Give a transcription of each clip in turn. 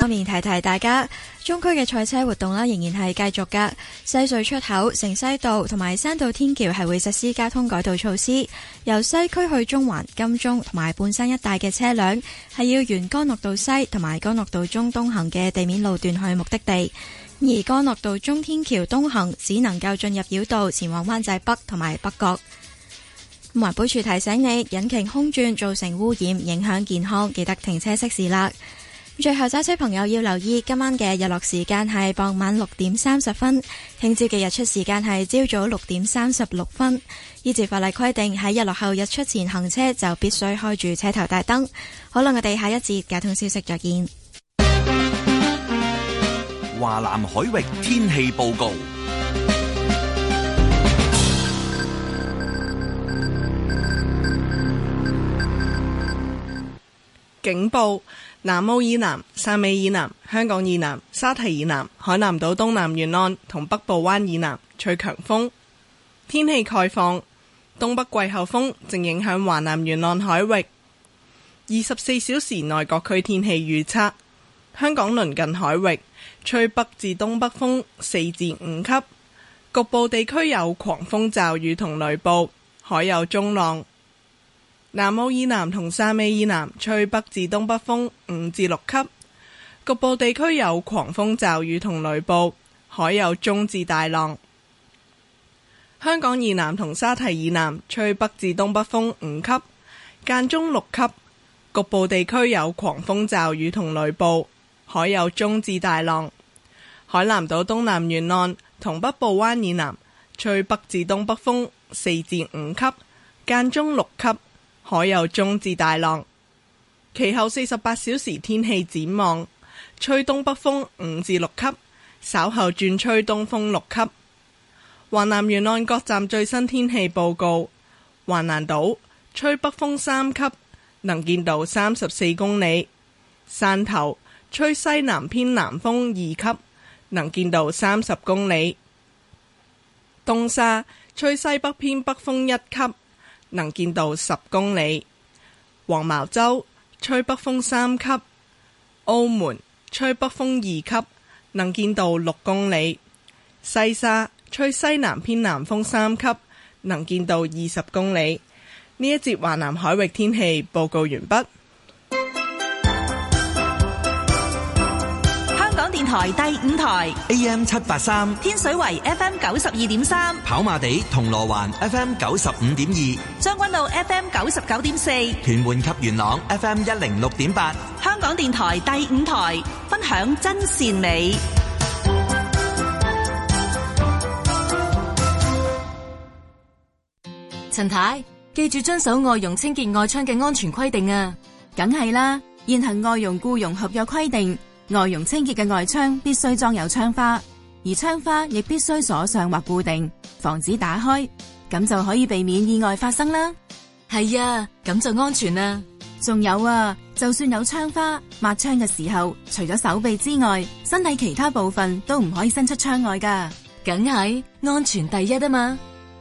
方面提提大家，中區嘅賽車活動啦，仍然係繼續噶。西隧出口、城西道同埋山道天橋係會實施交通改道措施，由西區去中環、金鐘同埋半山一帶嘅車輛係要沿干諾道西同埋干諾道中東行嘅地面路段去目的地，而干諾道中天橋東行只能夠進入繞道前往灣仔北同埋北角。環保署提醒你，引擎空轉造成污染，影響健康，記得停車熄匙啦。最後揸車朋友要留意，今晚嘅日落時間係傍晚6點30分，聽朝嘅日出時間係朝早6點36分。依照法例規定，喺日落後日出前行車就必須開住車頭大燈。好啦，我哋下一節交通消息再見。 華南海域天氣報告。 警報：南澳以南、汕尾以南、香港以南、沙堤以南、海南島東南沿岸同北部灣以南吹強風。天氣概況：東北季候風正影響華南沿岸海域。24小時內各區天氣預測：香港鄰近海域吹北至東北風4至5級，局部地區有狂風驟雨同雷暴，海有中浪。南澳以南同汕尾以南吹北至東北風5至6級，局部地區有狂風驟雨同雷暴，海有中至大浪。香港以南同沙堤以南吹北至東北風5級，間中6級，局部地區有狂風驟雨同雷暴，海有中至大浪。海南島東南沿岸同北部灣以南吹北至東北風4至5級，間中6級，海有中至大浪。其後48小時天氣展望：吹東北風5至6級，稍後轉吹東風6級。華南沿岸各站最新天氣報告：華南島吹北風3級，能見度34公里；汕頭吹西南偏南風2級，能見度30公里；東沙吹西北偏北風1級，能見度10公里；黃茅洲吹北風3級；澳門吹北風2級，能見度6公里；西沙吹西南偏南風3級，能見度20公里。呢一節華南海域天氣報告完畢。 電台第5台 AM 783， 天水圍 FM 92.3， 跑馬地銅鑼灣 FM 95.2， 將軍澳 FM 99.4， 屯門及元朗 FM 106.8。 香港電台第5台，分享真善美。 陳太，記住遵守外傭清潔外窗嘅安全規定啊！ 梗係啦，現行外傭僱傭合約規定，外傭清潔嘅外窗必須裝有窗花，而窗花亦必須鎖上或固定，防止打開，咁就可以避免意外發生啦。 係啊，咁就安全啦。 仲有啊，就算有窗花，抹窗嘅時候，除咗手臂之外，身體其他部分都唔可以伸出窗外噶。 梗係安全第一啊嘛。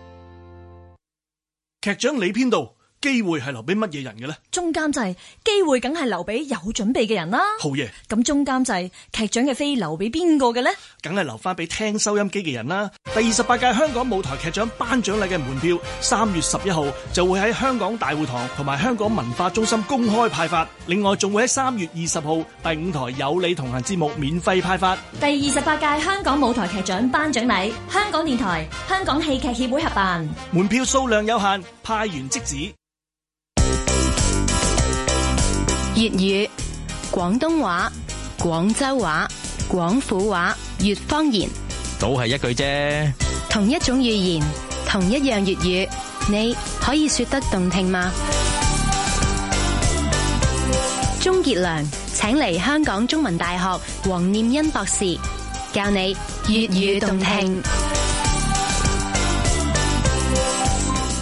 劇長你編導，機會係留俾乜嘢人嘅呢？ 中監製，機會梗係留俾有準備嘅人啦。 好嘢。 咁中監製，劇長嘅飛留俾邊個嘅呢？ 梗係留翻俾聽收音機嘅人啦。第28屆香港舞台劇獎頒獎禮嘅門票3月11號就會喺香港大會堂同埋香港文化中心公開派發，另外仲會喺3月20號第5台有你同行節目免費派發。 第28屆香港舞台劇獎頒獎禮，香港電台、香港戲劇協會合辦， 門票數量有限，派完即止。 粵語、廣東話、廣州話、廣府話、粵方言， 都係一句啫。 同一種語言，同一樣粵語，你可以說得動聽嗎？鍾傑良請嚟香港中文大學黃念欣博士，教你粵語動聽。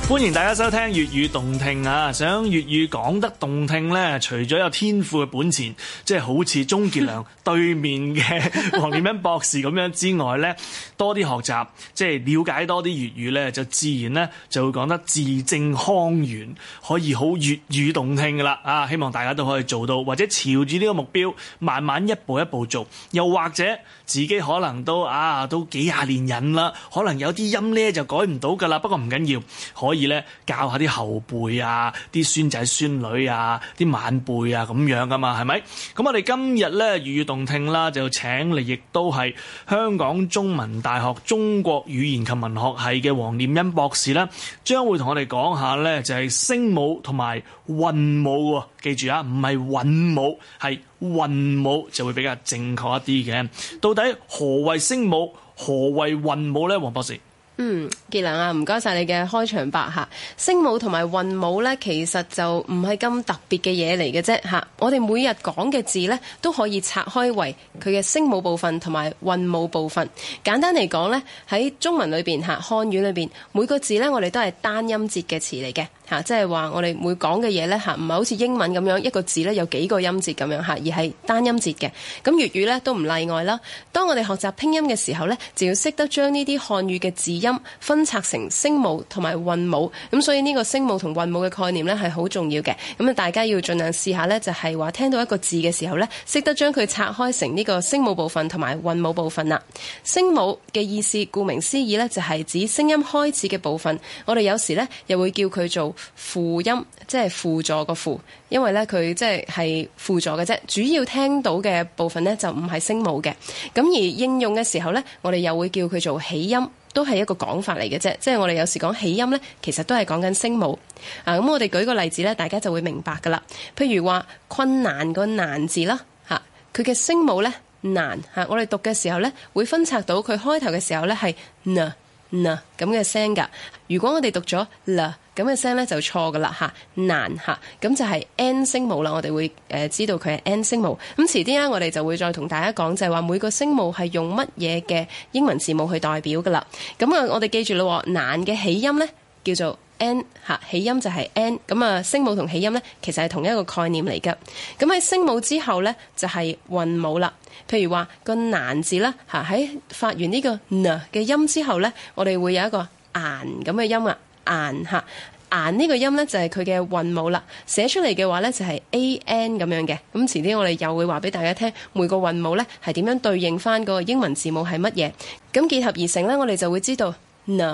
歡迎大家收聽粵語動聽啊！想粵語講得動聽呢，除咗有天賦嘅本錢，即係好似鍾傑良對面嘅黃念欣博士咁樣之外呢，多啲學習，即係了解多啲粵語呢，就自然呢就會講得字正腔圓，可以好粵語動聽噶啦啊！希望大家都可以做到，或者朝住呢個目標，慢慢一步一步做，又或者自己可能都幾廿年人啦，可能有啲音呢就改唔到噶啦，不過唔緊要，可以咧教下啲後輩啊、啲孫仔孫女啊、啲晚輩啊咁樣噶嘛，係咪？咁我哋今日咧粵語動聽啦，就請嚟亦都係香港中文大學中國語言及文學系嘅黃念欣博士啦，將會同我哋講下咧就係聲母同埋韻母喎，記住啊，唔係韻母，係韻母就會比較正確一啲嘅。到底何謂聲母，何謂韻母咧？黃博士。 傑良啊，唔該晒你嘅開場白嚇。聲母同埋韻母呢，其實就唔係咁特別嘅嘢嚟嘅啫嚇。我哋每日講嘅字呢，都可以拆開為佢嘅聲母部分同埋韻母部分。簡單嚟講呢，喺中文裏邊嚇，漢語裏邊每個字呢，我哋都係單音節嘅詞嚟嘅嚇，即係話我哋每講嘅嘢呢，嚇，唔係好似英文咁樣一個字呢有幾個音節咁樣嚇，而係單音節嘅。咁粵語呢都唔例外啦。當我哋學習拼音嘅時候呢，就要識得將呢啲漢語嘅字音分拆成聲母同埋韻母，咁所以呢個聲母同韻母嘅概念呢係好重要嘅。咁啊，大家要盡量試下呢，就係話聽到一個字嘅時候呢，識得將佢拆開成呢個聲母部分同埋韻母部分啦。聲母嘅意思顧名思義呢，就係指聲音開始嘅部分。我哋有時呢，又會叫佢做輔音，即係輔助個輔，因為呢，佢即係輔助嘅啫，主要聽到嘅部分呢，就唔係聲母嘅。咁而應用嘅時候呢，我哋又會叫佢做起音，都係一個講法嚟嘅啫，即係我哋有時講起音呢，其實都係講緊聲母啊。咁我哋舉個例子呢，大家就會明白噶啦。譬如話困難個難字啦，嚇佢嘅聲母呢，難嚇，我哋讀嘅時候呢，會分拆到佢開頭嘅時候呢係咁嘅聲噶。如果我哋讀咗咁嘅聲呢，就錯噶啦嚇，難嚇，咁就係 N 聲母啦。我哋會知道佢係 N 聲母。咁遲啲咧，我哋就會再同大家講，就係話每個聲母係用乜嘢嘅英文字母去代表噶啦。咁啊，我哋記住咯，難嘅起音呢叫做 N 嚇，起音就係 N。咁啊，聲母同起音呢，其實係同一個概念嚟㗎。咁喺聲母之後呢，就係韻母啦。譬如話個難字啦嚇，喺發完呢個嘅音之後呢，我哋會有一個顏咁嘅音啊。顏嚇，顏呢個音呢就係佢嘅韻母啦，寫出嚟嘅話呢就係 AN 咁樣嘅。咁遲啲我哋又會話俾大家聽每個韻母呢係點樣對應翻嗰個英文字母係乜嘢，咁結合而成呢，我哋就會知道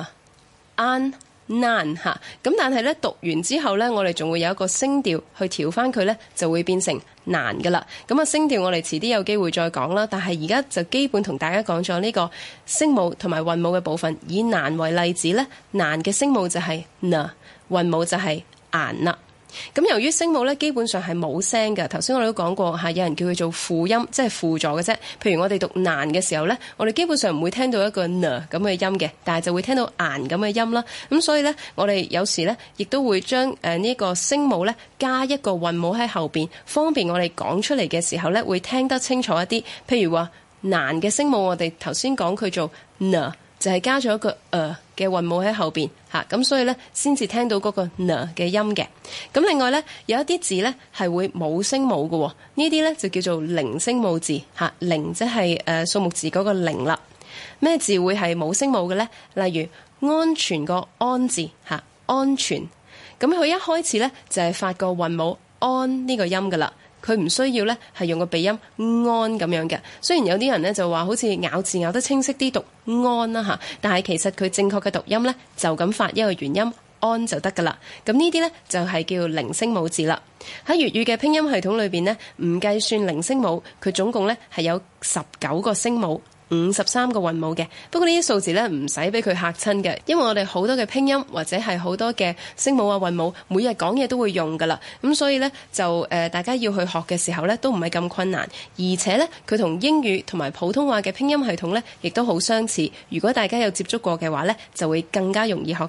an nan 嚇。咁但係呢，讀完之後呢，我哋仲會有一個聲調去調翻佢呢，就會變成難噶啦。咁啊，聲調我哋遲啲有機會再講啦。但係而家就基本同大家講咗呢個聲母同埋韻母嘅部分。以難為例子呢，難嘅聲母就係韻母就係顏啦。咁由於聲母咧基本上係冇聲嘅，頭先我哋都講過嚇，有人叫佢做輔音，即係輔助嘅啫。譬如我哋讀難嘅時候咧，我哋基本上唔會聽到一個咁嘅音嘅，但係就會聽到顏咁嘅音啦。咁所以咧，我哋有時咧亦都會將呢個聲母咧加一個韻母喺後邊，方便我哋講出嚟嘅時候咧會聽得清楚一啲。譬如話難嘅聲母，我哋頭先講佢做就係加咗一個嘅韻母喺後邊嚇，咁所以咧先至聽到嗰個嘅音嘅。咁另外咧有一啲字咧係會冇聲母嘅，呢啲咧就叫做零聲母字嚇。零即係數目字嗰個零啦。咩字會係冇聲母嘅咧？例如安全個安字嚇，安全。咁佢一開始咧就係發個韻母安呢個音噶啦。佢唔需要咧係用個鼻音安咁樣嘅。雖然有啲人咧就話好似咬字咬得清晰啲讀安啦嚇，但係其實佢正確嘅讀音咧就咁發一個元音安就得噶啦。咁呢啲咧就係叫零聲母字啦。喺粵語嘅拼音系統裏邊呢，唔計算零聲母，佢總共咧係有19個聲母、53個韻母嘅。不過呢啲數字咧唔使俾佢嚇親嘅，因為我哋好多嘅拼音或者係好多嘅聲母啊韻母，每日講嘢都會用噶啦。咁所以咧就大家要去學嘅時候咧都唔係咁困難，而且咧佢同英語同埋普通話嘅拼音系統咧亦都好相似。如果大家有接觸過嘅話咧，就會更加容易學到啦。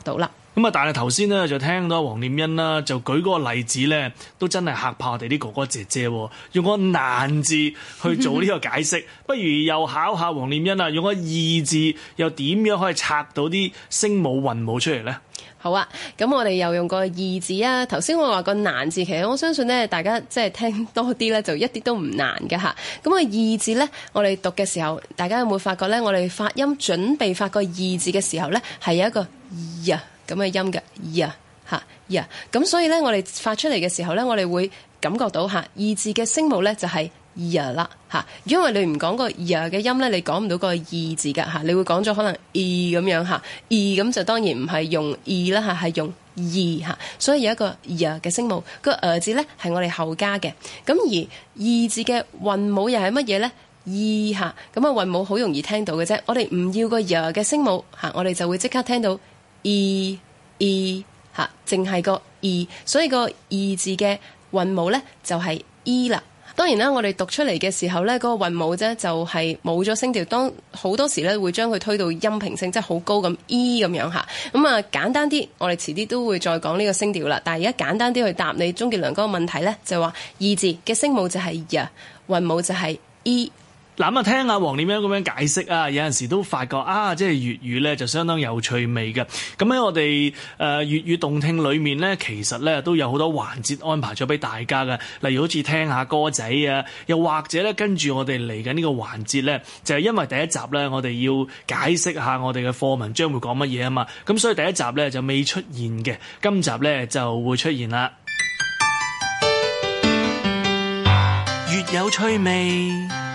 咁啊，但係頭先咧就聽到黃念欣啦，就舉嗰個例子咧，都真係嚇怕我哋啲哥哥姐姐，用個難字去做呢個解釋。不如又考下黃念欣啊，用個易字又點樣可以拆到啲聲母韻母出嚟咧？ 好啊，咁我哋又用個易字啊。頭先我話個難字，其實我相信咧，大家即係聽多啲咧，就一啲都唔難嘅嚇。咁個易字咧，我哋讀嘅時候，大家有冇發覺咧？我哋發音準備發個易字嘅時候咧，係有一個呀咁嘅音嘅呀嚇呀。咁所以咧，我哋發出嚟嘅時候咧，我哋會感覺到嚇易字嘅聲母咧就係呀啦嚇。因為你唔講個呀嘅音咧，你講唔到個易字㗎嚇。你會講咗可能咁樣嚇，咁就當然唔係用啦嚇，係用嚇。所以有一個呀嘅聲母，個字咧係我哋後加嘅。咁而易字嘅韻母又係乜嘢咧？嚇。咁啊韻母好容易聽到嘅啫。我哋唔要個呀嘅聲母嚇，我哋就會即刻聽到嚇，淨係個所以個易字嘅韻母咧就係啦。當然啦，我哋讀出嚟嘅時候咧，嗰個韻母啫就係冇咗聲調，當好多時咧會將佢推到音平聲，即係好高咁咁樣嚇。咁啊簡單啲，我哋遲啲都會再講呢個聲調啦。但係而家簡單啲去答你鍾傑良嗰個問題咧，就係話易字嘅聲母就係呀，韻母就係嗱咁啊，聽下黃念欣咁樣解釋啊，有陣時都發覺啊，即係粵語咧就相當有趣味嘅。咁喺我哋粵語動聽裏面咧，其實咧都有好多環節安排咗俾大家嘅，例如好似聽下歌仔啊，又或者咧跟住我哋嚟緊呢個環節咧，就係因為第一集咧我哋要解釋下我哋嘅課文將會講乜嘢啊嘛，咁所以第一集咧就未出現嘅，今集咧就會出現啦。 越有趣味。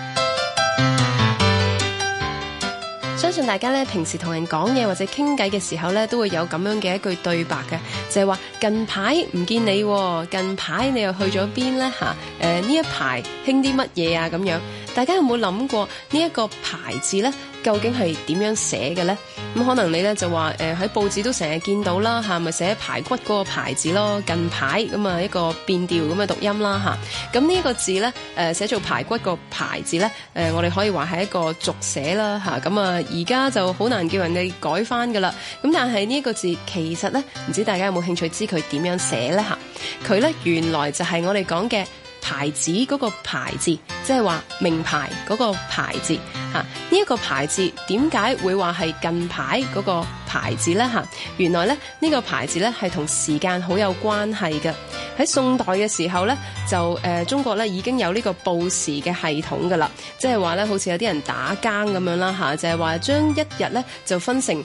相信大家咧平時同人講嘢或者傾偈嘅時候咧，都會有咁樣嘅一句對白嘅，就係話近排唔見你，近排你又去咗邊咧嚇？呢一排興啲乜嘢啊咁樣？大家有冇諗過呢一個排字咧，究竟係點樣寫嘅咧？咁可能你咧就話喺報紙都成日見到啦嚇，咪寫排骨嗰個排字咯，近排咁啊一個變調咁嘅讀音啦嚇。咁呢一個字咧寫做排骨個排字咧我哋可以話係一個俗寫啦嚇。咁啊而家就好難叫人哋改翻噶啦。咁但係呢一個字其實咧，唔知大家有冇興趣知佢點樣寫咧嚇？佢咧原來就係我哋講嘅牌子嗰個牌字，即係話名牌嗰個牌字嚇。呢一個牌字點解會話係近排嗰個牌字呢嚇？原來咧呢個牌字咧係同時間好有關係嘅。喺宋代嘅時候咧，就中國咧已經有呢個報時嘅系統噶啦，即係話咧好似有啲人打更咁樣啦嚇，就係話將一日咧就分成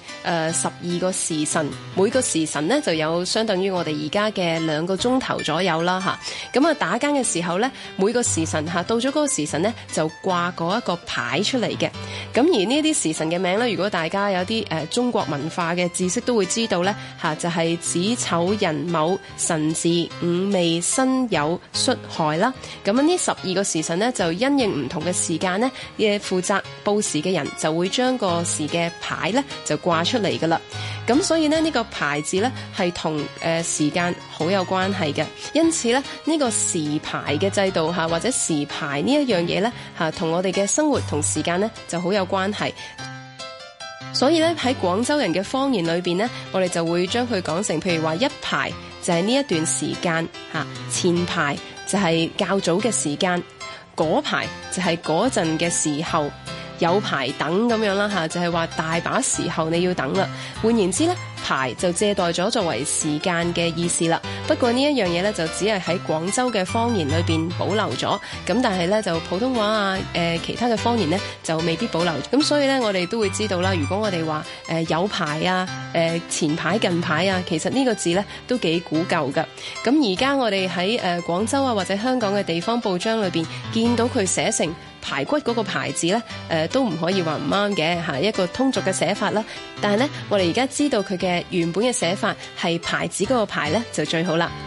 12個時辰，每個時辰咧就有相當於我哋而家嘅2個鐘頭左右啦嚇。咁啊打更嘅時候咧，每個時辰到咗嗰個時辰咧就掛嗰一個牌出嚟嘅。咁而呢啲時辰嘅名咧，如果大家有啲中國文化嘅知識都會知道咧嚇，就係子丑寅卯辰巳午未申酉戌亥啦。咁呢12個時辰咧，就因應唔同嘅時間咧嘅負責報時嘅人就會將個時嘅牌咧就掛出嚟噶啦。咁所以呢，呢個牌字咧係同時間好有關係嘅。因此咧呢個時牌嘅制度或者時牌呢一樣嘢咧同我哋嘅生活同時間咧就好有關係。所以咧喺廣州人嘅方言裏邊咧，我哋就會將佢講成，譬如話一排就係呢一段時間嚇，前排就係較早嘅時間，嗰排就係嗰陣嘅時候，有排等咁樣啦嚇，就係話大把時候你要等啦。換言之咧，排就借代咗作為時間嘅意思啦。不過呢一樣嘢咧，就只係喺廣州嘅方言裏邊保留咗。咁但係咧就普通話啊其他嘅方言咧就未必保留。咁所以咧我哋都會知道啦，如果我哋話有排啊前排近排啊，其實呢個字咧都幾古舊㗎。咁而家我哋喺廣州啊或者香港嘅地方報章裏邊見到佢寫成排骨嗰個牌字咧都唔可以話唔啱嘅嚇，一個通俗嘅寫法啦。但係咧我哋而家知道佢嘅原本嘅寫法係牌子嗰個牌咧就最好啦。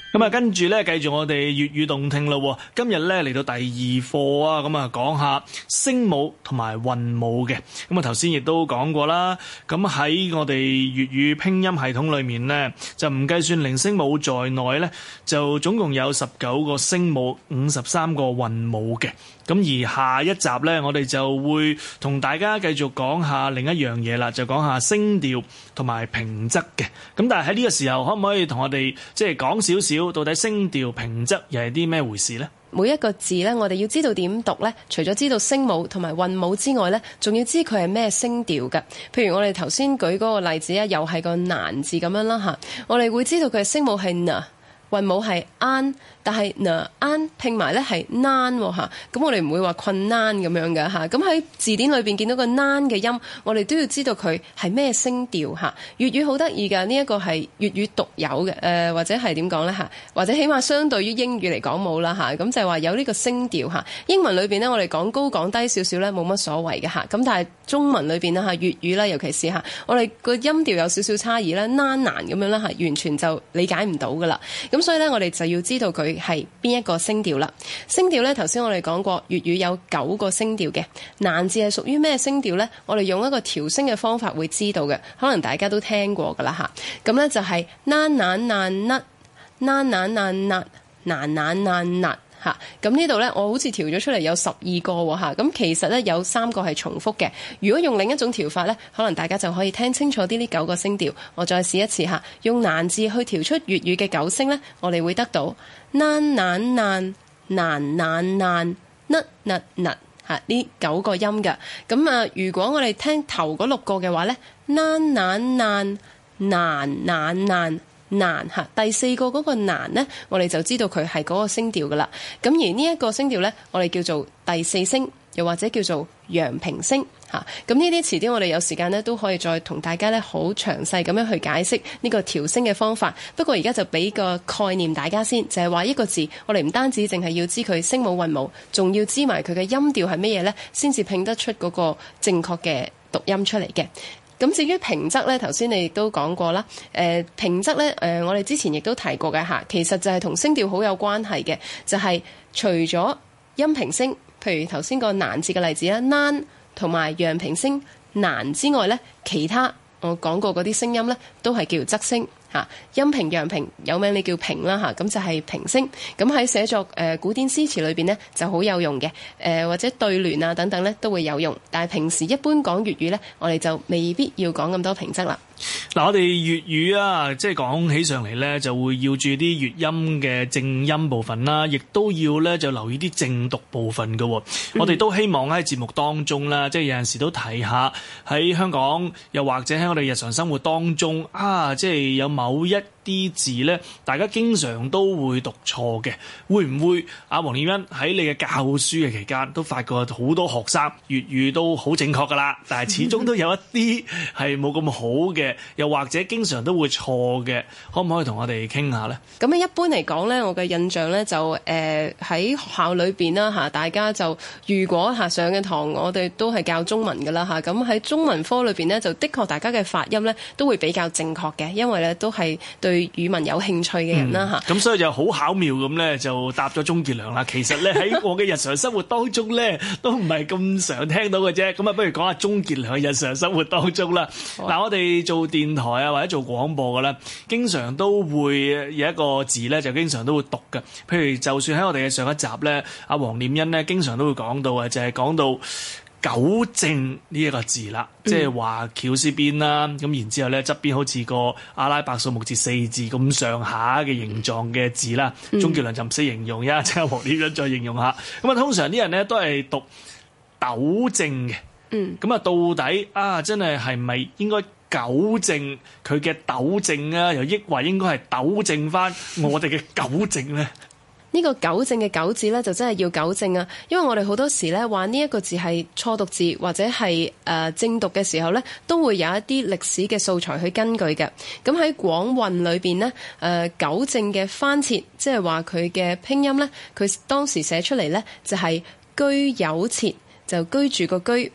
咁啊，跟住咧，繼續我哋粵語動聽咯。今日咧嚟到第二課啊，咁啊講下聲母同埋韻母嘅。咁啊頭先亦都講過啦。咁喺我哋粵語拼音系統裏面咧，就唔計算零聲母在內咧，就總共有19個聲母、53個韻母嘅。咁而下一集咧，我哋就會同大家繼續講下另一樣嘢啦，就講下聲調同埋平仄嘅。咁但係喺呢個時候，可唔可以同我哋即係講少少，到底聲調平仄又係啲咩回事呢？ 每一個字呢，我哋要知道點讀呢，除咗知道聲母同埋韻母之外呢，仲要知佢係咩聲調㗎。譬如我哋頭先舉嗰個例子啊，又係個難字咁樣啦嚇，我哋會知道佢嘅聲母係 n， 韻母係 an。但係 an 拼埋咧係 nan 喎，咁我哋唔會話困難咁樣嘅嚇。咁喺字典裏邊見到個 nan 嘅音，我哋都要知道佢係咩聲調嚇。粵語好得意㗎，呢一個係粵語獨有嘅，或者係點講咧嚇？或者起碼相對於英語嚟講冇啦嚇。咁就係話有呢個聲調嚇。英文裏邊咧，我哋講高講低少少咧冇乜所謂嘅嚇。咁但係中文裏邊啦嚇，粵語啦尤其是嚇，我哋個音調有少少差異咧，nan 難咁樣啦嚇，完全就理解唔到㗎啦。咁所以咧，我哋就要知道佢係邊一個聲調啦？聲調咧，頭先我哋講過，粵語有9個聲調嘅。難字係屬於咩聲調咧？我哋用一個調聲嘅方法會知道嘅，可能大家都聽過噶啦吓。咁咧就係nan nan nan nut nan nan nan nut nan nan nan nut吓。咁呢度咧，我好似調咗出嚟有12個喎吓。咁其實咧有3個係重複嘅。如果用另一種調法咧，可能大家就可以聽清楚啲呢9個聲調。我再試一次吓，用難字去調出粵語嘅9聲咧，我哋會得到nan nan nan nan nan nan nut nut nut 嚇呢9個音嘅。咁啊，如果我哋聽頭嗰6個嘅話咧，nan nan nan nan nan nan難嚇，第4個嗰個難呢，我哋就知道佢係嗰個聲調噶啦。咁而呢一個聲調呢，我哋叫做第4聲，又或者叫做陽平聲嚇。咁呢啲詞典我哋有時間呢都可以再同大家呢好詳細咁樣去解釋呢個調聲嘅方法。不過而家就俾個概念大家先，就係話一個字，我哋唔單止淨係要知佢聲母韻母，仲要知埋佢嘅音調係乜嘢呢，先至拼得出嗰個正確嘅讀音出嚟嘅。咁至於平仄咧，頭先你亦都講過啦。平仄咧，我哋之前亦都提過嘅嚇，其實就係同聲調好有關係嘅，就係除咗陰平聲，譬如頭先個難字嘅例子啦，nan 同埋陽平聲難之外咧，其他我講過嗰啲聲音咧，都係叫仄聲。陰平陽平有名你叫平啦嚇，咁就係平聲。咁喺寫作古典詩詞裏邊呢就好有用嘅，或者對聯啊等等咧都會有用。但係平時一般講粵語咧，我哋就未必要講咁多平仄啦。 嗱，我哋粵語啊，即係講起上嚟咧，就會要注意啲粵音嘅正音部分啦，亦都要咧就留意啲正讀部分嘅。我哋都希望喺節目當中啦，即係有陣時都提下喺香港，又或者喺我哋日常生活當中啊，即係有某一啲字咧，大家經常都會讀錯嘅。會唔會阿黃念欣喺你嘅教書嘅期間都發覺好多學生粵語都好正確噶啦，但係始終都有一啲係冇咁好嘅，又或者經常都會錯嘅，可唔可以同我哋傾下呢？ 咁一般嚟講呢，我嘅印象呢，就喺學校裏邊啦嚇，大家就如果上嘅堂我哋都係教中文噶啦嚇，咁喺中文科裏邊呢，就的確大家嘅發音呢都會比較正確嘅，因為呢都係對語文有興趣嘅人啦嚇。 咁所以就好巧妙咁呢，就答咗鍾傑良啦。其實呢，喺我嘅日常生活當中呢，都唔係咁常聽到嘅啫。咁啊，不如講下鍾傑良嘅日常生活當中啦。嗱，我哋做電台啊或者做廣播嘅咧，經常都會有一個字咧，就經常都會讀嘅。譬如就算喺我哋嘅上一集咧，阿黃念欣咧經常都會講到嘅，就係講到糾正呢一個字啦，即係話翹絲邊啦，咁然之後咧側邊好似個阿拉伯數目字4字咁上下嘅形狀嘅字啦。鍾傑良就唔識形容，一請阿黃念欣再形容下。咁啊，通常啲人咧都係讀糾正嘅。咁啊，到底啊，真係咪應該糾正佢嘅糾正啊？又抑或應該係糾正翻我哋嘅糾正呢？ 呢個糾正嘅糾字呢，就真係要糾正啊！因為我哋好多時呢話呢一個字係錯讀字或者係正讀嘅時候呢，都會有一啲歷史嘅素材去根據嘅。咁喺廣韻裏邊呢，糾正嘅翻設，即係話佢嘅拼音呢，佢當時寫出嚟呢，就係居有設，就居住個居。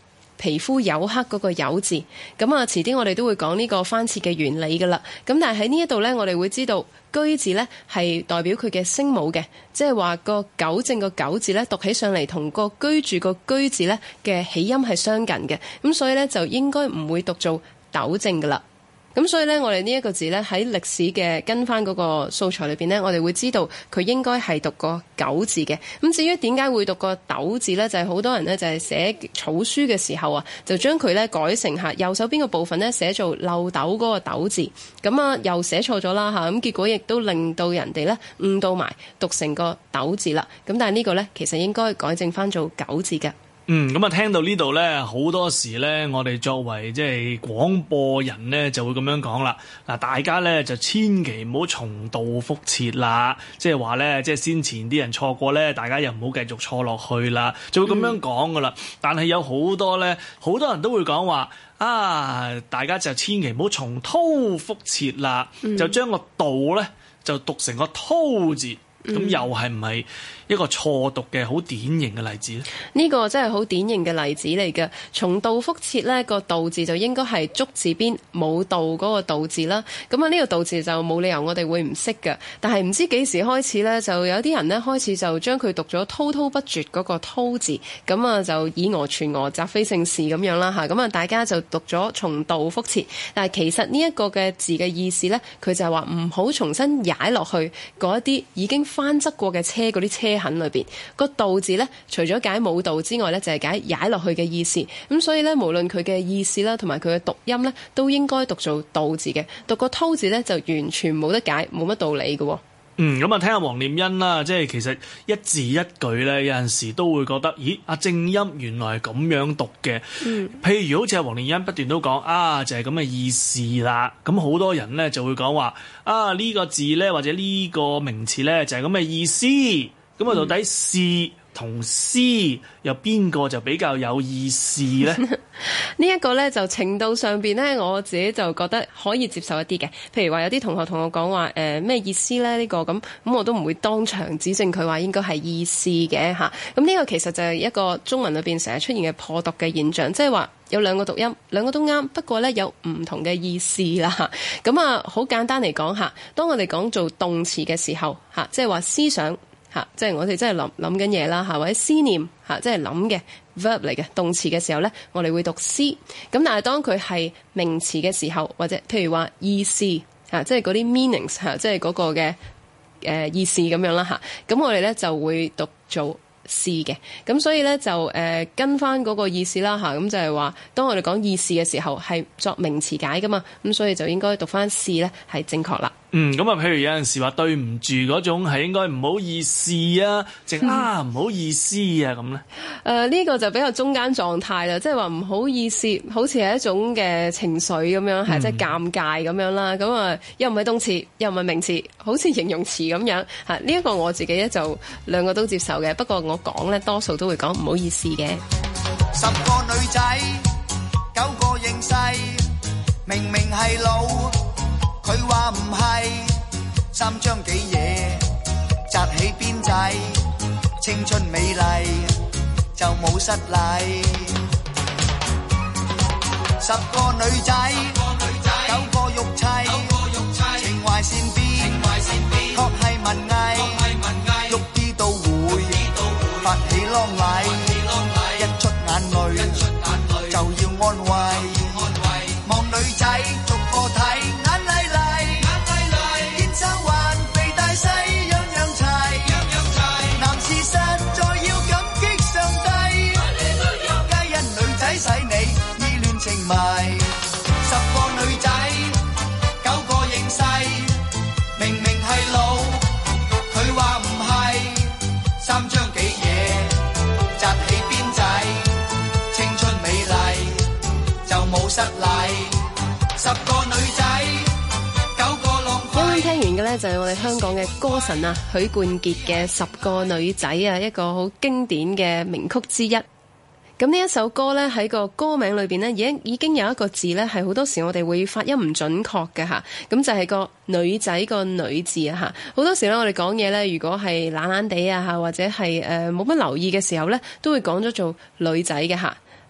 皮膚黝黑嗰個黝字。咁啊，遲啲我哋都會講呢個翻切嘅原理噶啦。咁但係喺呢一度呢，我哋會知道居字呢係代表佢嘅聲母嘅，即係話個糾正個糾字呢讀起上嚟同個居住個居字呢嘅起音係相近嘅，咁所以呢，就應該唔會讀做糾正噶啦。咁所以呢，我哋呢一個字呢，喺歷史嘅跟翻嗰個素材裏邊呢，我哋會知道佢應該係讀個糾字嘅。咁至於點解會讀個糾字呢？就係好多人呢，就係寫草書嘅時候啊，就將佢呢改成嚇右手邊個部分呢寫做漏斗嗰個斗字，咁啊又寫錯咗啦嚇，咁結果亦都令到人哋呢誤導埋讀成個糾字啦。咁但係呢個呢，其實應該改正翻做糾字嘅。 咁啊，聽到呢度呢，好多時呢，我哋作為即係廣播人呢，就會咁樣講啦。嗱，大家呢，就千祈唔好重蹈覆轍啦，即係話呢，即係先前啲人錯過呢，大家又唔好繼續錯落去啦，就會咁樣講噶啦。但係有好多呢，好多人都會講話啊，大家就千祈唔好重蹈覆轍啦，就將個道呢，就讀成個滔字。咁又係唔係一個錯讀嘅好典型嘅例子呢？ 呢個真係好典型嘅例子嚟嘅。重蹈覆轍呢個道字就應該係竹字邊冇道嗰個道字啦。咁啊呢個道字就冇理由我哋會唔識嘅。但係唔知幾時開始呢，就有啲人呢開始就將佢讀咗滔滔不絕嗰個滔字，咁啊就以訛傳訛，習非成是咁樣啦嚇。咁啊大家就讀咗重蹈覆轍。但係其實呢一個嘅字嘅意思呢，佢就係話唔好重新踩落去嗰一啲已經翻側過嘅車嗰啲車痕裏邊，個道字呢，除咗解冇道之外呢，就係解踩落去嘅意思。咁所以呢，無論佢嘅意思啦，同埋佢嘅讀音呢，都應該讀做道字嘅。讀個滔字呢，就完全冇得解，冇乜道理嘅。 咁啊，聽下黃念欣啦，即係其實一字一句咧，有陣時都會覺得，咦，正音原來係咁樣讀嘅。譬如好似阿黃念欣不斷都講啊，就係咁嘅意思啦。咁好多人咧就會講話啊，呢個字咧或者呢個名詞咧就係咁嘅意思。咁啊，到底是同詩有邊個就比較有意思呢？ 呢一個呢，就程度上邊呢，我自己就覺得可以接受一啲嘅。譬如話有啲同學同我講話咩意思呢？呢個咁我都唔會當場指正佢話應該係意思嘅嚇。咁呢個其實就係一個中文裏邊成日出現嘅破讀嘅現象，即係話有兩個讀音，兩個都啱，不過呢有唔同嘅意思啦。咁啊，好簡單嚟講嚇，當我哋講做動詞嘅時候嚇，即係話思想。即係我哋真係諗緊嘢啦，或者思念即係諗嘅 verb 嚟嘅動詞嘅時候呢，我哋會讀思。咁但係當佢係名詞嘅時候，或者譬如話意思即係嗰啲 meanings 即係嗰個嘅意思咁樣啦。咁我哋呢就會讀做是嘅。咁所以呢，就跟翻嗰個意思啦。咁就係話當我哋講意思嘅時候係作名詞解噶嘛，咁所以就應該讀翻是呢係正確啦。 咁啊，譬如有陣時話對唔住嗰種係應該唔好意思啊，唔好意思啊咁咧？ 呢個就比較中間狀態啦，即係話唔好意思，好似係一種嘅情緒咁樣，係即係尷尬咁樣啦。咁啊，又唔係動詞，又唔係名詞，好似形容詞咁樣。呢一個我自己咧就兩個都接受嘅，不過我講咧多數都會講唔好意思嘅。 10個女仔9個認細，明明係老。佢話唔係3張幾嘢，紮起辮仔，青春美麗就冇失禮。10個女仔9個肉砌，情懷善變，確係文藝，喐啲都會發起啷禮，一出眼淚就要安慰，望女仔逐個睇。10個女仔9個認細，明明係老，佢話唔係3張幾嘢，紮起辮仔，青春美麗就冇失禮。10個女仔9個浪費。 啱啱聽完嘅呢，就係我哋香港嘅歌神啊許冠傑嘅10個女仔啊，一個好經典嘅名曲之一。咁呢一首歌呢，喺個歌名裏邊呢，已經有一個字呢，係好多時我哋會發音唔準確嘅嚇。咁就係個女仔個女字啊嚇。好多時呢，我哋講嘢呢，如果係懶懶地啊嚇，或者係冇乜留意嘅時候呢，都會講咗做女仔嘅嚇。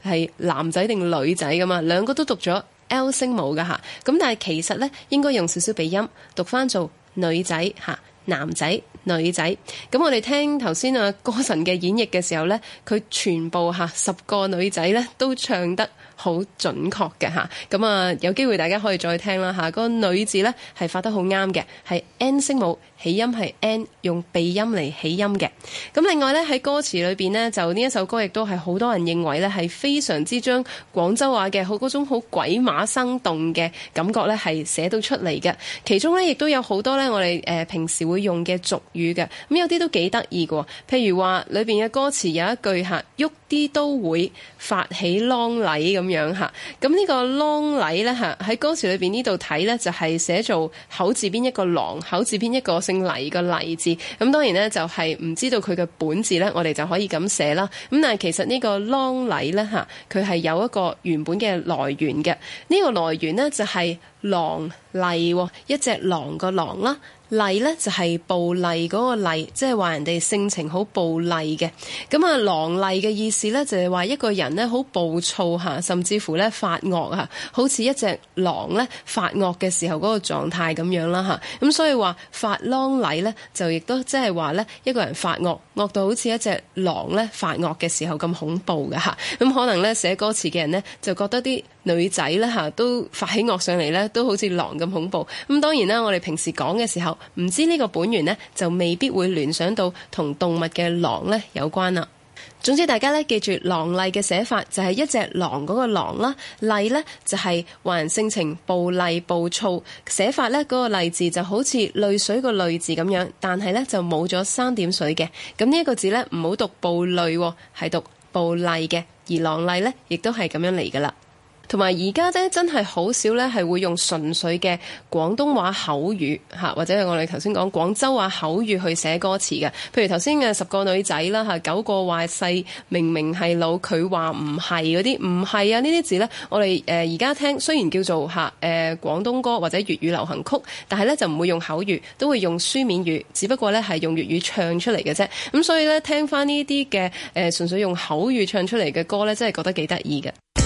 係男仔定女仔噶嘛，兩個都讀咗 L 聲母噶吓，咁但係其實咧應該用少少鼻音讀翻做女仔吓，男仔女仔。咁我哋聽頭先啊歌神嘅演繹嘅時候咧，佢全部吓10個女仔咧都唱得好準確嘅吓，咁啊有機會大家可以再聽啦吓，個女字咧係發得好啱嘅，係 N 聲母，起音係 N， 用鼻音嚟起音嘅。咁另外咧喺歌詞裏邊呢，就呢一首歌亦都係好多人認為咧係非常之將廣州話嘅好嗰種好鬼馬生動嘅感覺咧係寫到出嚟嘅。其中咧亦都有好多咧我哋平時會用嘅俗語嘅，咁有啲都幾得意嘅。譬如話裏邊嘅歌詞有一句吓，喐啲都會發起啷禮咁樣吓。咁呢個啷禮咧吓喺歌詞裏邊呢度睇咧就係寫做口字邊一個郎，口字邊一個姓黎個黎字。咁當然咧就係唔知道佢嘅本字咧，我哋就可以咁寫啦。咁但係其實呢個啷禮咧吓，佢係有一個原本嘅來源嘅。呢個來源呢，就係狼厲，一隻狼個狼啦。厲呢就係暴戾嗰個戾，即係話人哋性情好暴戾嘅。咁啊，狼戾嘅意思呢，就係話一個人呢好暴躁吓，甚至乎呢發惡吓，好似一隻狼呢發惡嘅時候嗰個狀態咁樣啦吓。咁所以話發啷禮呢，就亦都即係話呢一個人發惡，惡到好似一隻狼呢發惡嘅時候咁恐怖嘅吓。咁可能呢寫歌詞嘅人呢，就覺得啲女仔呢吓都發起惡上嚟呢，都好似狼咁恐怖。咁當然啦，我哋平時講嘅時候，唔知呢個本源呢，就未必會聯想到同動物嘅狼呢有關啦。總之大家呢，記住狼戾嘅寫法就係一隻狼嗰個狼啦，戾呢就係話人性情暴戾暴躁，寫法呢，嗰個戾字就好似淚水個淚字咁樣，但係呢就冇咗3點水嘅。咁呢一個字呢，唔好讀暴戾，係讀暴戾嘅，而狼戾呢，亦都係咁樣嚟噶啦。同埋而家咧真係好少咧係會用純粹嘅廣東話口語嚇，或者係我哋頭先講廣州話口語去寫歌詞嘅。譬如頭先嘅10個女仔啦嚇，9個話細明明係老，佢話唔係嗰啲唔係啊呢啲字咧，我哋而家聽雖然叫做廣東歌或者粵語流行曲，但係咧就唔會用口語，都會用書面語，只不過咧係用粵語唱出嚟嘅啫。咁所以咧聽翻呢啲嘅純粹用口語唱出嚟嘅歌咧，真係覺得幾得意嘅。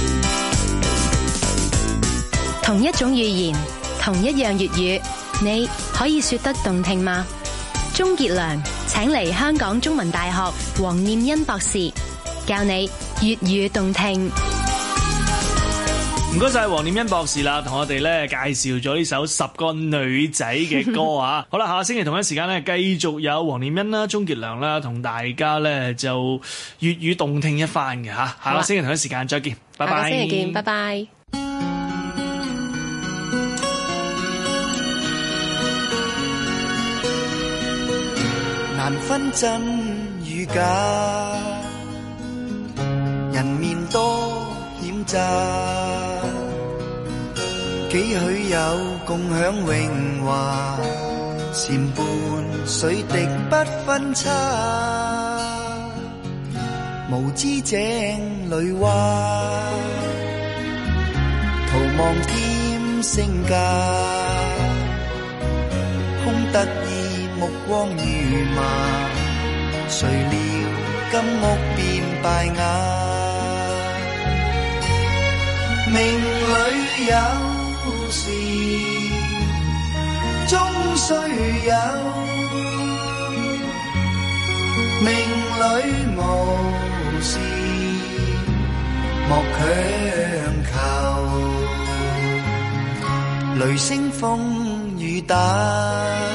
同一種語言，同一樣粵語，你可以說得動聽嗎？鍾傑良請嚟香港中文大學黃念欣博士教你粵語動聽。 唔該晒黃念欣博士啦，同我哋咧介紹咗呢首10個女仔嘅歌啊！好啦，下個星期同一時間咧，繼續有黃念欣啦、鍾傑良啦，同大家咧就粵語動聽一番嘅吓。下個星期同一時間再見，拜拜。 下個星期見，拜拜。 難分真與假，人面多險詐，幾許有共享榮華，禪伴水滴不分差，無知井裏蛙，徒望添身價，空得意目光如麻，誰料金屋變敗瓦。命裏有時終須有，命裏無時莫強求。雷聲風雨打。